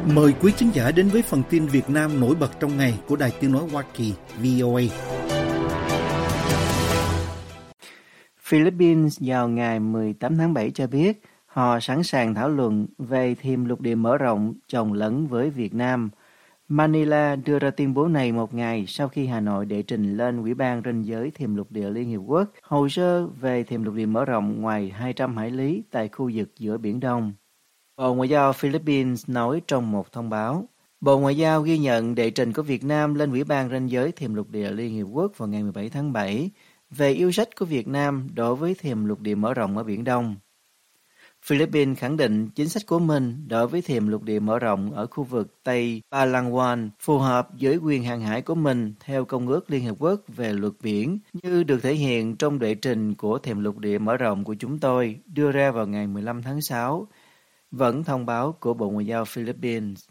Mời quý khán giả đến với phần tin Việt Nam nổi bật trong ngày của Đài Tiếng nói Hoa Kỳ VOA. Philippines vào ngày 18 tháng 7 cho biết họ sẵn sàng thảo luận về thềm lục địa mở rộng chồng lấn với Việt Nam. Manila đưa ra tuyên bố này một ngày sau khi Hà Nội đệ trình lên Ủy ban ranh giới thềm lục địa Liên Hiệp Quốc hồ sơ về thềm lục địa mở rộng ngoài 200 hải lý tại khu vực giữa Biển Đông. Bộ Ngoại giao Philippines nói trong một thông báo, Bộ Ngoại giao ghi nhận đệ trình của Việt Nam lên Ủy ban ranh giới thềm lục địa Liên Hiệp Quốc vào ngày 17 tháng 7 về yêu sách của Việt Nam đối với thềm lục địa mở rộng ở Biển Đông. Philippines khẳng định chính sách của mình đối với thềm lục địa mở rộng ở khu vực Tây Palawan phù hợp với quyền hàng hải của mình theo Công ước Liên Hợp Quốc về luật biển như được thể hiện trong đệ trình của thềm lục địa mở rộng của chúng tôi đưa ra vào ngày 15 tháng 6, vẫn thông báo của Bộ Ngoại giao Philippines.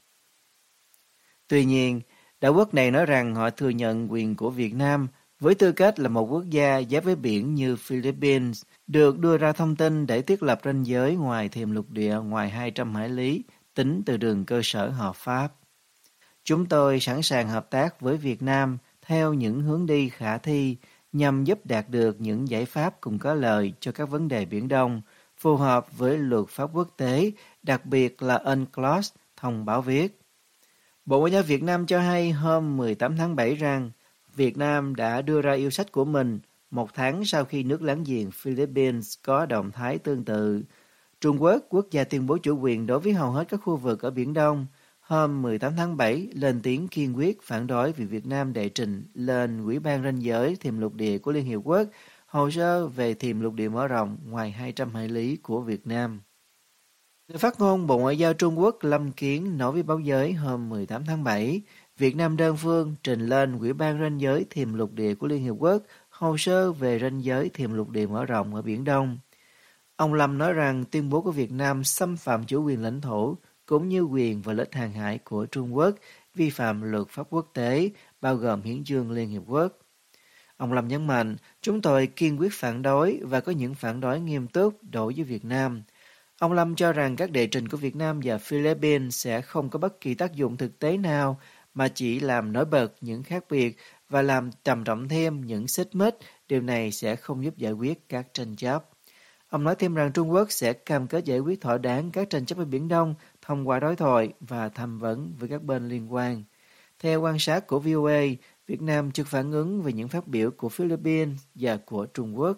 Tuy nhiên, đảo quốc này nói rằng họ thừa nhận quyền của Việt Nam với tư cách là một quốc gia giáp với biển như Philippines, được đưa ra thông tin để thiết lập ranh giới ngoài thềm lục địa ngoài 200 hải lý, tính từ đường cơ sở hợp pháp. Chúng tôi sẵn sàng hợp tác với Việt Nam theo những hướng đi khả thi nhằm giúp đạt được những giải pháp cùng có lợi cho các vấn đề Biển Đông, phù hợp với luật pháp quốc tế, đặc biệt là UNCLOS, thông báo viết. Bộ Ngoại giao Việt Nam cho hay hôm 18 tháng 7 rằng Việt Nam đã đưa ra yêu sách của mình một tháng sau khi nước láng giềng Philippines có động thái tương tự. Trung Quốc, quốc gia tuyên bố chủ quyền đối với hầu hết các khu vực ở Biển Đông, hôm 18 tháng 7 lên tiếng kiên quyết phản đối việc Việt Nam đệ trình lên Ủy ban ranh giới thềm lục địa của Liên Hiệp Quốc hồ sơ về thềm lục địa mở rộng ngoài 200 hải lý của Việt Nam. Người phát ngôn Bộ Ngoại giao Trung Quốc Lâm Kiến nói với báo giới hôm 18 tháng 7, Việt Nam đơn phương trình lên Ủy ban ranh giới thềm lục địa của Liên Hiệp Quốc hồ sơ về ranh giới thềm lục địa mở rộng ở Biển Đông. Ông Lâm nói rằng tuyên bố của Việt Nam xâm phạm chủ quyền lãnh thổ cũng như quyền và lợi ích hàng hải của Trung Quốc, vi phạm luật pháp quốc tế, bao gồm Hiến chương Liên Hiệp Quốc. Ông Lâm nhấn mạnh, chúng tôi kiên quyết phản đối và có những phản đối nghiêm túc đối với Việt Nam. Ông Lâm cho rằng các đệ trình của Việt Nam và Philippines sẽ không có bất kỳ tác dụng thực tế nào mà chỉ làm nổi bật những khác biệt và làm trầm trọng thêm những xích mích, điều này sẽ không giúp giải quyết các tranh chấp. Ông nói thêm rằng Trung Quốc sẽ cam kết giải quyết thỏa đáng các tranh chấp ở Biển Đông thông qua đối thoại và tham vấn với các bên liên quan. Theo quan sát của VOA, Việt Nam chưa phản ứng về những phát biểu của Philippines và của Trung Quốc.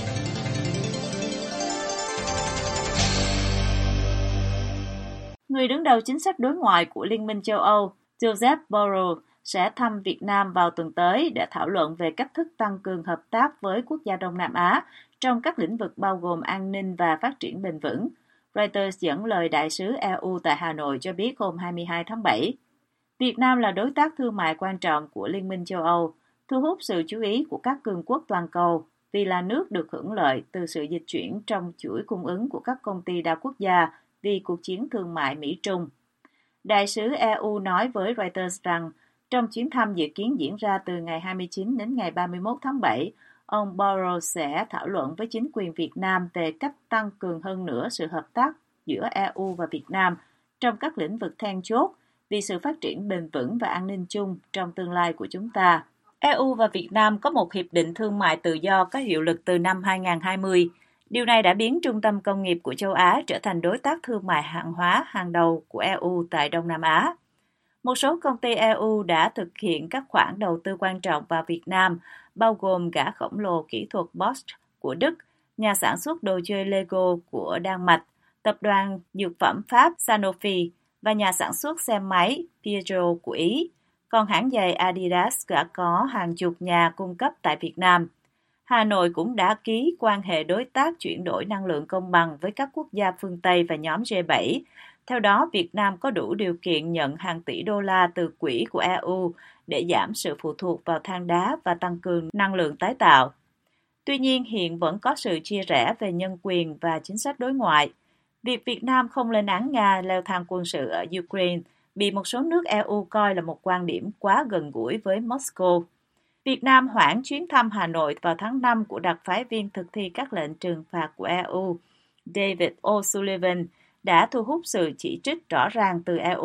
Người đứng đầu chính sách đối ngoại của Liên minh châu Âu, Josep Borrell, sẽ thăm Việt Nam vào tuần tới để thảo luận về cách thức tăng cường hợp tác với quốc gia Đông Nam Á trong các lĩnh vực bao gồm an ninh và phát triển bền vững. Reuters dẫn lời đại sứ EU tại Hà Nội cho biết hôm 22 tháng 7. Việt Nam là đối tác thương mại quan trọng của Liên minh châu Âu, thu hút sự chú ý của các cường quốc toàn cầu vì là nước được hưởng lợi từ sự dịch chuyển trong chuỗi cung ứng của các công ty đa quốc gia vì cuộc chiến thương mại Mỹ-Trung. Đại sứ EU nói với Reuters rằng trong chuyến thăm dự kiến diễn ra từ ngày 29 đến ngày 31 tháng 7, ông Borrell sẽ thảo luận với chính quyền Việt Nam về cách tăng cường hơn nữa sự hợp tác giữa EU và Việt Nam trong các lĩnh vực then chốt vì sự phát triển bền vững và an ninh chung trong tương lai của chúng ta. EU và Việt Nam có một hiệp định thương mại tự do có hiệu lực từ năm 2020. Điều này đã biến trung tâm công nghiệp của châu Á trở thành đối tác thương mại hàng hóa hàng đầu của EU tại Đông Nam Á. Một số công ty EU đã thực hiện các khoản đầu tư quan trọng vào Việt Nam, bao gồm gã khổng lồ kỹ thuật Bosch của Đức, nhà sản xuất đồ chơi Lego của Đan Mạch, tập đoàn dược phẩm Pháp Sanofi và nhà sản xuất xe máy Piaggio của Ý. Còn hãng giày Adidas đã có hàng chục nhà cung cấp tại Việt Nam. Hà Nội cũng đã ký quan hệ đối tác chuyển đổi năng lượng công bằng với các quốc gia phương Tây và nhóm G7. Theo đó, Việt Nam có đủ điều kiện nhận hàng tỷ đô la từ quỹ của EU để giảm sự phụ thuộc vào than đá và tăng cường năng lượng tái tạo. Tuy nhiên, hiện vẫn có sự chia rẽ về nhân quyền và chính sách đối ngoại. Việc Việt Nam không lên án Nga leo thang quân sự ở Ukraine bị một số nước EU coi là một quan điểm quá gần gũi với Moscow. Việt Nam hoãn chuyến thăm Hà Nội vào tháng 5 của đặc phái viên thực thi các lệnh trừng phạt của EU, David O'Sullivan, đã thu hút sự chỉ trích rõ ràng từ EU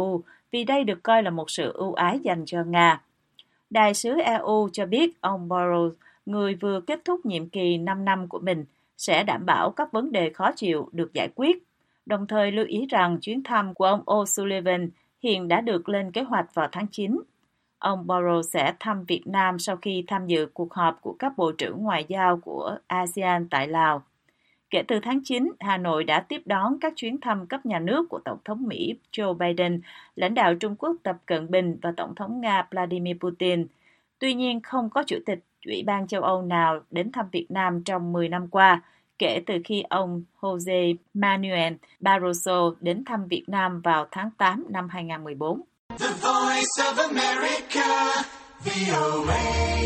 vì đây được coi là một sự ưu ái dành cho Nga. Đại sứ EU cho biết ông Borrell, người vừa kết thúc nhiệm kỳ 5 năm của mình, sẽ đảm bảo các vấn đề khó chịu được giải quyết, đồng thời lưu ý rằng chuyến thăm của ông O'Sullivan hiện đã được lên kế hoạch vào tháng 9. Ông Borrell sẽ thăm Việt Nam sau khi tham dự cuộc họp của các bộ trưởng ngoại giao của ASEAN tại Lào. Kể từ tháng 9, Hà Nội đã tiếp đón các chuyến thăm cấp nhà nước của Tổng thống Mỹ Joe Biden, lãnh đạo Trung Quốc Tập Cận Bình và Tổng thống Nga Vladimir Putin. Tuy nhiên, không có chủ tịch Ủy ban châu Âu nào đến thăm Việt Nam trong 10 năm qua, kể từ khi ông Jose Manuel Barroso đến thăm Việt Nam vào tháng 8 năm 2014. The Voice of America, VOA.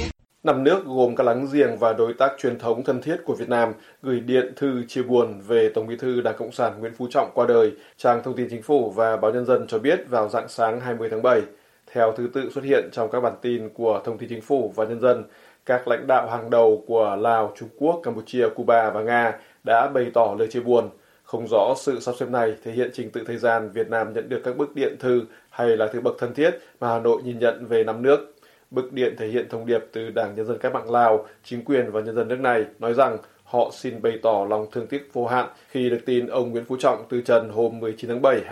5 nước gồm các láng giềng và đối tác truyền thống thân thiết của Việt Nam gửi điện thư chia buồn về Tổng Bí thư Đảng Cộng sản Nguyễn Phú Trọng qua đời. Trang Thông tin Chính phủ và Báo Nhân dân cho biết vào rạng sáng 20 tháng 7. Theo thứ tự xuất hiện trong các bản tin của Thông tin Chính phủ và Nhân dân, các lãnh đạo hàng đầu của Lào, Trung Quốc, Campuchia, Cuba và Nga đã bày tỏ lời chia buồn. Không rõ sự sắp xếp này thể hiện trình tự thời gian Việt Nam nhận được các bức điện thư hay là thư bậc thân thiết mà Hà Nội nhìn nhận về 5 nước. Bức điện thể hiện thông điệp từ Đảng Nhân dân Cách mạng Lào, chính quyền và nhân dân nước này nói rằng họ xin bày tỏ lòng thương tiếc vô hạn khi được tin ông Nguyễn Phú Trọng từ trần hôm 19 tháng 7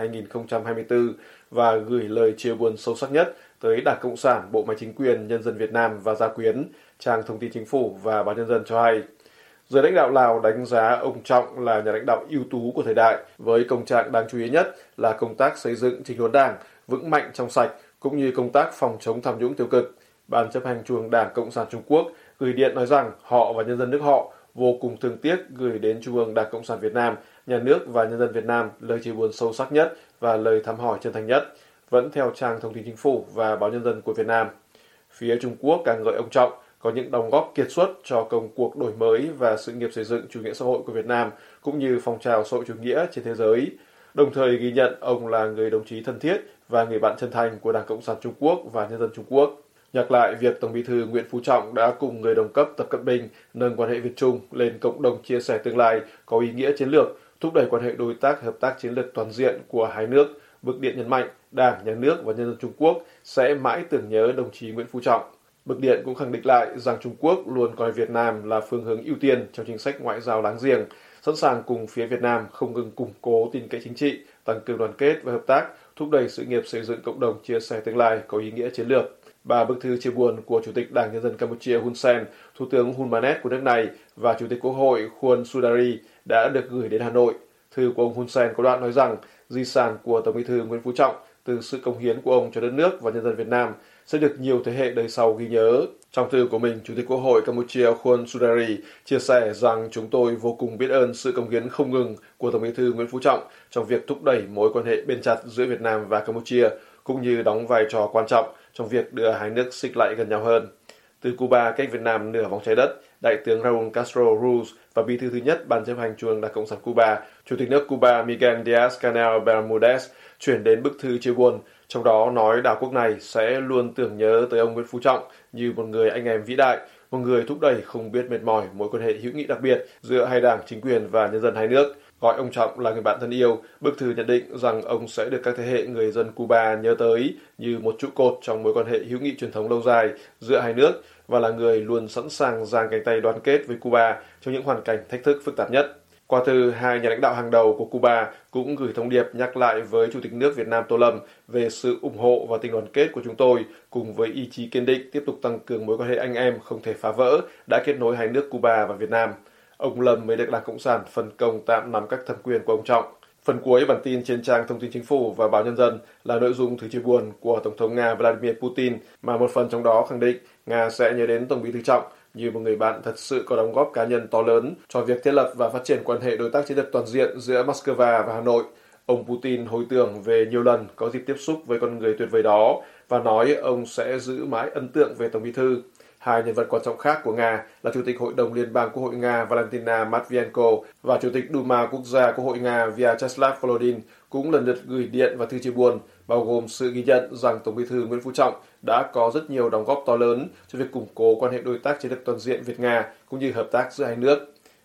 2024 và gửi lời chia buồn sâu sắc nhất tới Đảng Cộng sản, Bộ máy chính quyền, nhân dân Việt Nam và gia quyến. Trang Thông tin Chính phủ và Báo Nhân dân cho hay. Giới lãnh đạo Lào đánh giá ông Trọng là nhà lãnh đạo ưu tú của thời đại, với công trạng đáng chú ý nhất là công tác xây dựng chỉnh đốn Đảng vững mạnh trong sạch, cũng như công tác phòng chống tham nhũng tiêu cực. Ban chấp hành Trung ương Đảng Cộng sản Trung Quốc gửi điện nói rằng họ và nhân dân nước họ vô cùng thương tiếc gửi đến Trung ương Đảng Cộng sản Việt Nam, nhà nước và nhân dân Việt Nam lời chia buồn sâu sắc nhất và lời thăm hỏi chân thành nhất. Vẫn theo Trang Thông tin Chính phủ và Báo Nhân dân của Việt Nam. Phía Trung Quốc ca ngợi ông Trọng có những đóng góp kiệt xuất cho công cuộc đổi mới và sự nghiệp xây dựng chủ nghĩa xã hội của Việt Nam, cũng như phong trào xã hội chủ nghĩa trên thế giới. Đồng thời ghi nhận ông là người đồng chí thân thiết và người bạn chân thành của Đảng Cộng sản Trung Quốc và nhân dân Trung Quốc. Nhắc lại việc Tổng Bí thư Nguyễn Phú Trọng đã cùng người đồng cấp Tập Cận Bình nâng quan hệ Việt Trung lên cộng đồng chia sẻ tương lai có ý nghĩa chiến lược, thúc đẩy quan hệ đối tác hợp tác chiến lược toàn diện của hai nước. Bức điện nhấn mạnh Đảng, Nhà nước và nhân dân Trung Quốc sẽ mãi tưởng nhớ đồng chí Nguyễn Phú Trọng. Bức điện cũng khẳng định lại rằng Trung Quốc luôn coi Việt Nam là phương hướng ưu tiên trong chính sách ngoại giao láng giềng, sẵn sàng cùng phía Việt Nam không ngừng củng cố tin cậy chính trị, tăng cường đoàn kết và hợp tác, thúc đẩy sự nghiệp xây dựng cộng đồng chia sẻ tương lai có ý nghĩa chiến lược. 3 bức thư chia buồn của Chủ tịch Đảng Nhân dân Campuchia Hun Sen, Thủ tướng Hun Manet của nước này và Chủ tịch Quốc hội Khuôn Sudari đã được gửi đến Hà Nội. Thư của ông Hun Sen có đoạn nói rằng di sản của Tổng Bí thư Nguyễn Phú Trọng từ sự cống hiến của ông cho đất nước và nhân dân Việt Nam sẽ được nhiều thế hệ đời sau ghi nhớ. Trong thư của mình, Chủ tịch Quốc hội Campuchia Khuôn Sudari chia sẻ rằng chúng tôi vô cùng biết ơn sự cống hiến không ngừng của Tổng Bí thư Nguyễn Phú Trọng trong việc thúc đẩy mối quan hệ bền chặt giữa Việt Nam và Campuchia, cũng như đóng vai trò quan trọng trong việc đưa hai nước xích lại gần nhau hơn. Từ Cuba cách Việt Nam nửa vòng trái đất, Đại tướng Raúl Castro Ruz và Bí thư thứ nhất Ban chấp hành Trung ương Đảng Cộng sản Cuba, Chủ tịch nước Cuba Miguel Díaz-Canel Bermudez chuyển đến bức thư chia buồn, trong đó nói đảo quốc này sẽ luôn tưởng nhớ tới ông Nguyễn Phú Trọng như một người anh em vĩ đại, một người thúc đẩy không biết mệt mỏi mối quan hệ hữu nghị đặc biệt giữa hai đảng, chính quyền và nhân dân hai nước. Gọi ông Trọng là người bạn thân yêu, bức thư nhận định rằng ông sẽ được các thế hệ người dân Cuba nhớ tới như một trụ cột trong mối quan hệ hữu nghị truyền thống lâu dài giữa hai nước và là người luôn sẵn sàng dang cánh tay đoàn kết với Cuba trong những hoàn cảnh thách thức phức tạp nhất. Qua thư, hai nhà lãnh đạo hàng đầu của Cuba cũng gửi thông điệp nhắc lại với Chủ tịch nước Việt Nam Tô Lâm về sự ủng hộ và tình đoàn kết của chúng tôi, cùng với ý chí kiên định tiếp tục tăng cường mối quan hệ anh em không thể phá vỡ đã kết nối hai nước Cuba và Việt Nam. Ông Lâm mới được Đảng Cộng sản phân công tạm nắm các thẩm quyền của ông Trọng. Phần cuối bản tin trên trang Thông tin Chính phủ và Báo Nhân dân là nội dung thư chia buồn của Tổng thống Nga Vladimir Putin, mà một phần trong đó khẳng định Nga sẽ nhớ đến Tổng Bí thư Trọng như một người bạn thật sự có đóng góp cá nhân to lớn cho việc thiết lập và phát triển quan hệ đối tác chiến lược toàn diện giữa Moscow và Hà Nội. Ông Putin hồi tưởng về nhiều lần có dịp tiếp xúc với con người tuyệt vời đó và nói ông sẽ giữ mãi ấn tượng về Tổng Bí thư. Hai nhân vật quan trọng khác của Nga là Chủ tịch Hội đồng Liên bang Quốc hội Nga Valentina Matvienko và Chủ tịch Duma Quốc gia Quốc hội Nga Vyacheslav Volodin cũng lần lượt gửi điện và thư chia buồn, bao gồm sự ghi nhận rằng Tổng Bí thư Nguyễn Phú Trọng đã có rất nhiều đóng góp to lớn cho việc củng cố quan hệ đối tác chiến lược toàn diện Việt-Nga cũng như hợp tác giữa hai nước.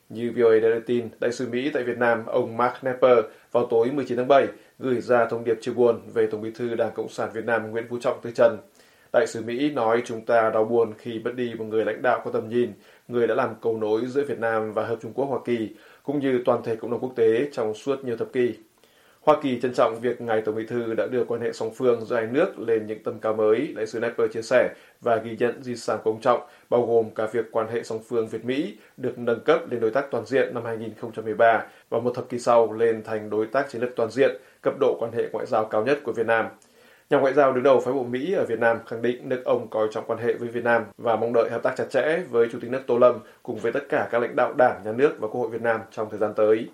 Như VOA đã đưa tin, đại sứ Mỹ tại Việt Nam, ông Mark Knapper, vào tối 19 tháng 7 gửi ra thông điệp chia buồn về Tổng Bí thư Đảng Cộng sản Việt Nam Nguyễn Phú Trọng từ trần. Đại sứ Mỹ nói chúng ta đau buồn khi mất đi một người lãnh đạo có tầm nhìn, người đã làm cầu nối giữa Việt Nam và Hợp Trung Quốc Hoa Kỳ, cũng như toàn thể cộng đồng quốc tế trong suốt nhiều thập kỷ. Hoa Kỳ trân trọng việc ngài Tổng Bí thư đã đưa quan hệ song phương giữa hai nước lên những tầm cao mới, đại sứ Knapper chia sẻ, và ghi nhận di sản của ông Trọng, bao gồm cả việc quan hệ song phương Việt-Mỹ được nâng cấp lên đối tác toàn diện năm 2013 và một thập kỷ sau lên thành đối tác chiến lược toàn diện, cấp độ quan hệ ngoại giao cao nhất của Việt Nam. Nhà ngoại giao đứng đầu phái bộ Mỹ ở Việt Nam khẳng định nước ông coi trọng quan hệ với Việt Nam và mong đợi hợp tác chặt chẽ với Chủ tịch nước Tô Lâm cùng với tất cả các lãnh đạo Đảng, Nhà nước và Quốc hội Việt Nam trong thời gian tới.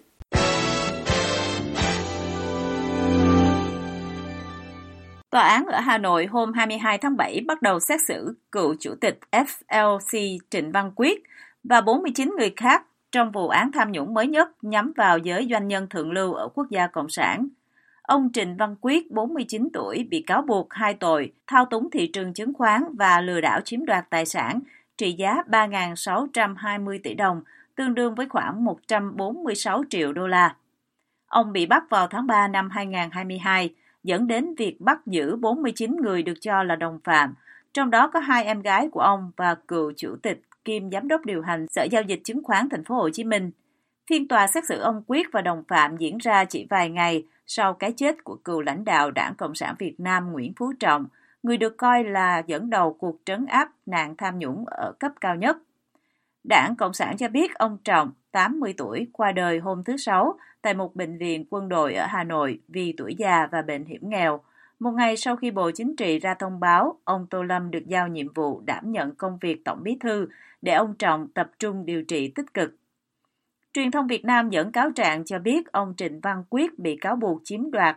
Tòa án ở Hà Nội hôm 22 tháng 7 bắt đầu xét xử cựu chủ tịch FLC Trịnh Văn Quyết và 49 người khác trong vụ án tham nhũng mới nhất nhắm vào giới doanh nhân thượng lưu ở quốc gia Cộng sản. Ông Trịnh Văn Quyết, 49 tuổi, bị cáo buộc 2 tội thao túng thị trường chứng khoán và lừa đảo chiếm đoạt tài sản trị giá 3.620 tỷ đồng, tương đương với khoảng 146 triệu đô la. Ông bị bắt vào tháng 3 năm 2022, dẫn đến việc bắt giữ 49 người được cho là đồng phạm, trong đó có 2 em gái của ông và cựu chủ tịch kiêm giám đốc điều hành Sở Giao dịch Chứng khoán Thành phố Hồ Chí Minh. Phiên tòa xét xử ông Quyết và đồng phạm diễn ra chỉ vài ngày sau cái chết của cựu lãnh đạo Đảng Cộng sản Việt Nam Nguyễn Phú Trọng, người được coi là dẫn đầu cuộc trấn áp nạn tham nhũng ở cấp cao nhất. Đảng Cộng sản cho biết ông Trọng, 80 tuổi, qua đời hôm thứ Sáu tại một bệnh viện quân đội ở Hà Nội vì tuổi già và bệnh hiểm nghèo. Một ngày sau khi Bộ Chính trị ra thông báo, ông Tô Lâm được giao nhiệm vụ đảm nhận công việc Tổng Bí thư để ông Trọng tập trung điều trị tích cực. Truyền thông Việt Nam dẫn cáo trạng cho biết ông Trịnh Văn Quyết bị cáo buộc chiếm đoạt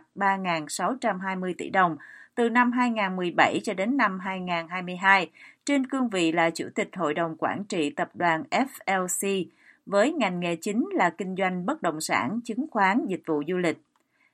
3.620 tỷ đồng từ năm 2017 cho đến năm 2022 trên cương vị là Chủ tịch Hội đồng Quản trị Tập đoàn FLC, với ngành nghề chính là kinh doanh bất động sản, chứng khoán, dịch vụ du lịch.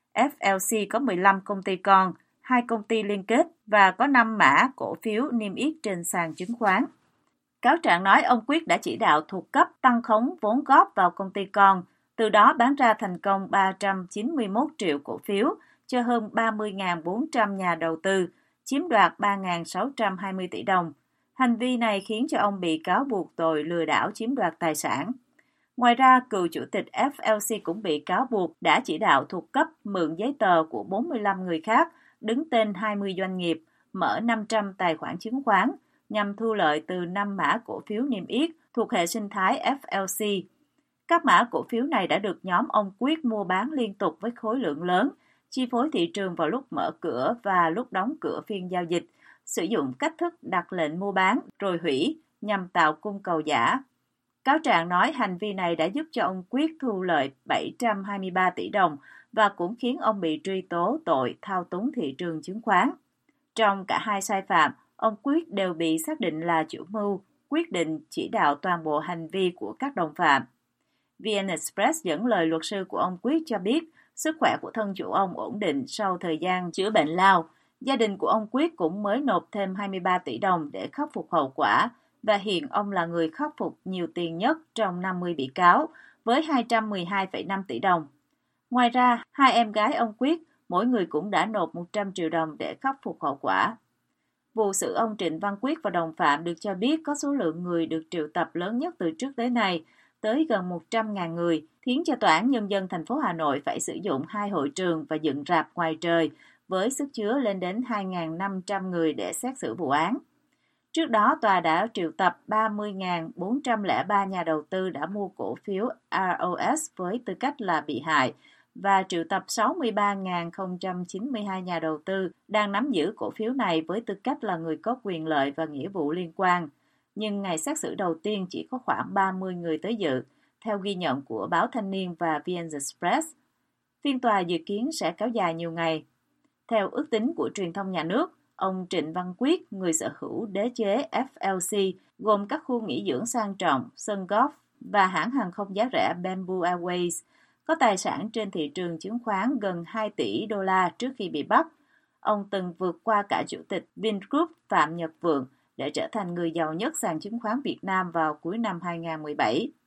FLC có 15 công ty con, 2 công ty liên kết và có 5 mã cổ phiếu niêm yết trên sàn chứng khoán. Cáo trạng nói ông Quyết đã chỉ đạo thuộc cấp tăng khống vốn góp vào công ty con, từ đó bán ra thành công 391 triệu cổ phiếu cho hơn 30.400 nhà đầu tư, chiếm đoạt 3.620 tỷ đồng. Hành vi này khiến cho ông bị cáo buộc tội lừa đảo chiếm đoạt tài sản. Ngoài ra, cựu chủ tịch FLC cũng bị cáo buộc đã chỉ đạo thuộc cấp mượn giấy tờ của 45 người khác, đứng tên 20 doanh nghiệp, mở 500 tài khoản chứng khoán, nhằm thu lợi từ 5 mã cổ phiếu niêm yết thuộc hệ sinh thái FLC. Các mã cổ phiếu này đã được nhóm ông Quyết mua bán liên tục với khối lượng lớn, chi phối thị trường vào lúc mở cửa và lúc đóng cửa phiên giao dịch, sử dụng cách thức đặt lệnh mua bán rồi hủy nhằm tạo cung cầu giả. Cáo trạng nói hành vi này đã giúp cho ông Quyết thu lợi 723 tỷ đồng và cũng khiến ông bị truy tố tội thao túng thị trường chứng khoán. Trong cả hai sai phạm, ông Quyết đều bị xác định là chủ mưu, quyết định chỉ đạo toàn bộ hành vi của các đồng phạm. VN Express dẫn lời luật sư của ông Quyết cho biết sức khỏe của thân chủ ông ổn định sau thời gian chữa bệnh lao. Gia đình của ông Quyết cũng mới nộp thêm 23 tỷ đồng để khắc phục hậu quả và hiện ông là người khắc phục nhiều tiền nhất trong 50 bị cáo với 212,5 tỷ đồng. Ngoài ra, 2 em gái ông Quyết mỗi người cũng đã nộp 100 triệu đồng để khắc phục hậu quả. Vụ xử ông Trịnh Văn Quyết và đồng phạm được cho biết có số lượng người được triệu tập lớn nhất từ trước tới nay, tới gần 100.000 người, khiến cho Tòa án Nhân dân thành phố Hà Nội phải sử dụng 2 hội trường và dựng rạp ngoài trời, với sức chứa lên đến 2.500 người để xét xử vụ án. Trước đó, tòa đã triệu tập 30.403 nhà đầu tư đã mua cổ phiếu ROS với tư cách là bị hại và triệu tập 63.092 nhà đầu tư đang nắm giữ cổ phiếu này với tư cách là người có quyền lợi và nghĩa vụ liên quan. Nhưng ngày xét xử đầu tiên chỉ có khoảng 30 người tới dự, theo ghi nhận của báo Thanh niên và VN Express. Phiên tòa dự kiến sẽ kéo dài nhiều ngày. Theo ước tính của truyền thông nhà nước, ông Trịnh Văn Quyết, người sở hữu đế chế FLC, gồm các khu nghỉ dưỡng sang trọng, sân golf và hãng hàng không giá rẻ Bamboo Airways, có tài sản trên thị trường chứng khoán gần 2 tỷ đô la trước khi bị bắt. Ông từng vượt qua cả chủ tịch Vingroup Phạm Nhật Vượng để trở thành người giàu nhất sàn chứng khoán Việt Nam vào cuối năm 2017.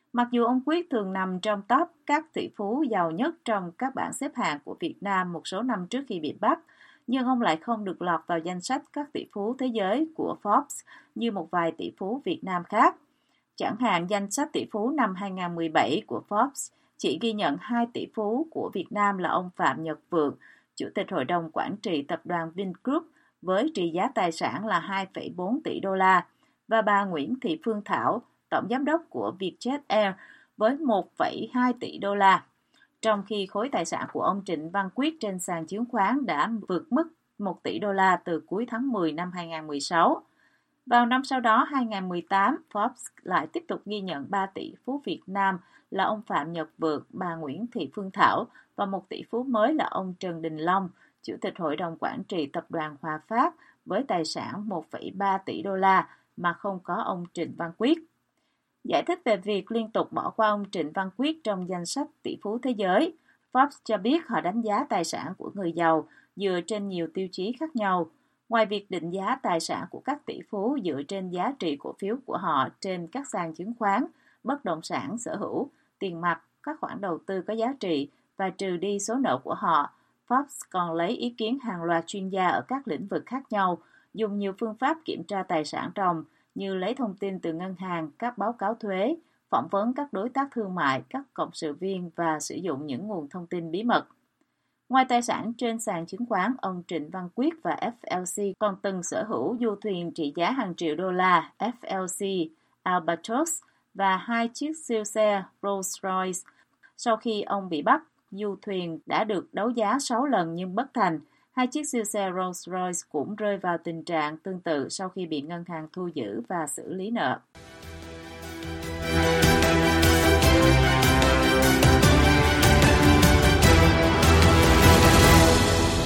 Mặc dù ông Quyết thường nằm trong top các tỷ phú giàu nhất trong các bảng xếp hạng của Việt Nam một số năm trước khi bị bắt, nhưng ông lại không được lọt vào danh sách các tỷ phú thế giới của Forbes như một vài tỷ phú Việt Nam khác. Chẳng hạn danh sách tỷ phú năm 2017 của Forbes chỉ ghi nhận 2 tỷ phú của Việt Nam là ông Phạm Nhật Vượng, Chủ tịch Hội đồng Quản trị Tập đoàn Vingroup với trị giá tài sản là 2,4 tỷ đô la, và bà Nguyễn Thị Phương Thảo, Tổng Giám đốc của Vietjet Air với 1,2 tỷ đô la. Trong khi khối tài sản của ông Trịnh Văn Quyết trên sàn chứng khoán đã vượt mức 1 tỷ đô la từ cuối tháng 10 năm 2016. Vào năm sau đó, 2018, Forbes lại tiếp tục ghi nhận 3 tỷ phú Việt Nam là ông Phạm Nhật Vượng, bà Nguyễn Thị Phương Thảo và một tỷ phú mới là ông Trần Đình Long, Chủ tịch Hội đồng Quản trị Tập đoàn Hòa Phát với tài sản 1,3 tỷ đô la mà không có ông Trịnh Văn Quyết. Giải thích về việc liên tục bỏ qua ông Trịnh Văn Quyết trong danh sách tỷ phú thế giới, Forbes cho biết họ đánh giá tài sản của người giàu dựa trên nhiều tiêu chí khác nhau. Ngoài việc định giá tài sản của các tỷ phú dựa trên giá trị cổ phiếu của họ trên các sàn chứng khoán, bất động sản sở hữu, tiền mặt, các khoản đầu tư có giá trị và trừ đi số nợ của họ, Forbes còn lấy ý kiến hàng loạt chuyên gia ở các lĩnh vực khác nhau, dùng nhiều phương pháp kiểm tra tài sản ròng như lấy thông tin từ ngân hàng, các báo cáo thuế, phỏng vấn các đối tác thương mại, các cộng sự viên và sử dụng những nguồn thông tin bí mật. Ngoài tài sản trên sàn chứng khoán, ông Trịnh Văn Quyết và FLC còn từng sở hữu du thuyền trị giá hàng triệu đô la FLC Albatross và 2 chiếc siêu xe Rolls-Royce. Sau khi ông bị bắt, du thuyền đã được đấu giá 6 lần nhưng bất thành. 2 chiếc siêu xe Rolls-Royce cũng rơi vào tình trạng tương tự sau khi bị ngân hàng thu giữ và xử lý nợ.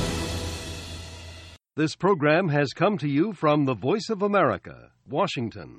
This program has come to you from the Voice of America, Washington.